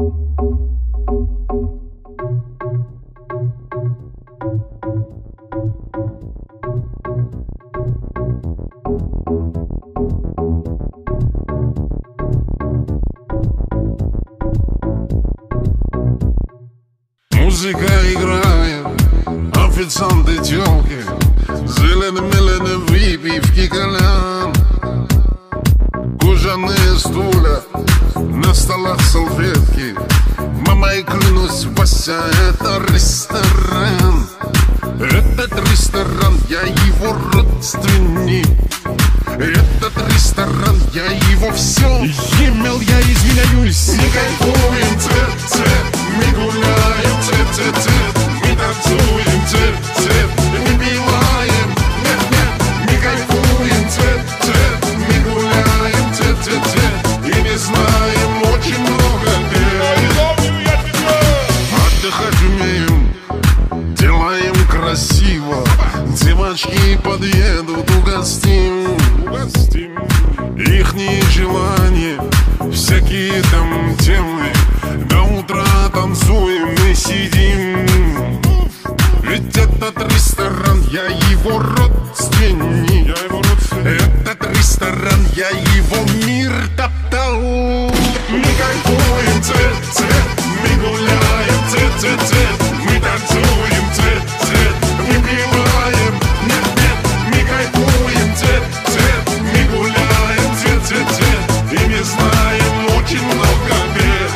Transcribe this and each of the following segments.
Музыка играет, официанты тёлки, зелено-мелено выпивки кальян. Кожаные стулья, на столах салфетки. Мама, и клянусь, Вася, это ресторан. Этот ресторан, я его родственник. Этот ресторан, я его все имел, я извиняюсь. Мы кайфуем, цвет, мы гуляем, цвет, мы танцуем, цвет, мы пиваем, нет, мы кайфуем, цвет, мы гуляем, цвет, и не знаем очень много где. Отдыхать умеем, делаем красиво, девочки подъедут, угостим. Ихние желания, всякие там темы. До утра танцуем и сидим. Ведь этот ресторан, я его родственник. Этот ресторан, я его мир топтал. Мы кайфуем, цвет, мы гуляем, цвет, мы танцуем, цвет, мы пиваем, нет, мы кайфуем, цвет, мы гуляем, цвет, и не знаем очень много где.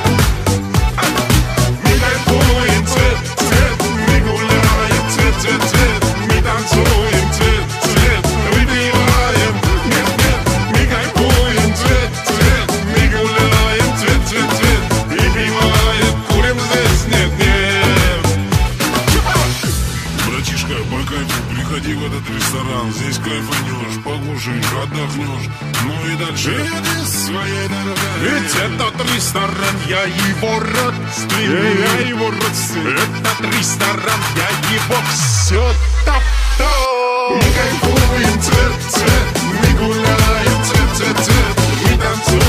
Мы кайфуем, цвет, мы гуляем, цвет, мы танцуем, цвет, мы пиваем, нет, мы кайфуем, цвет, мы гуляем, цвет, и пиваем, курим здесь, нет. Братишка, по кайфу, приходи в этот ресторан, здесь кайфанешь, покушаешь, отдохнешь, ну и дальше иди своей дорогой. Ведь этот ресторан, я его родственник, этот ресторан, я его все топтал. Мы кайфуем, цвет, мы гуляем, цвет, мы танцуем.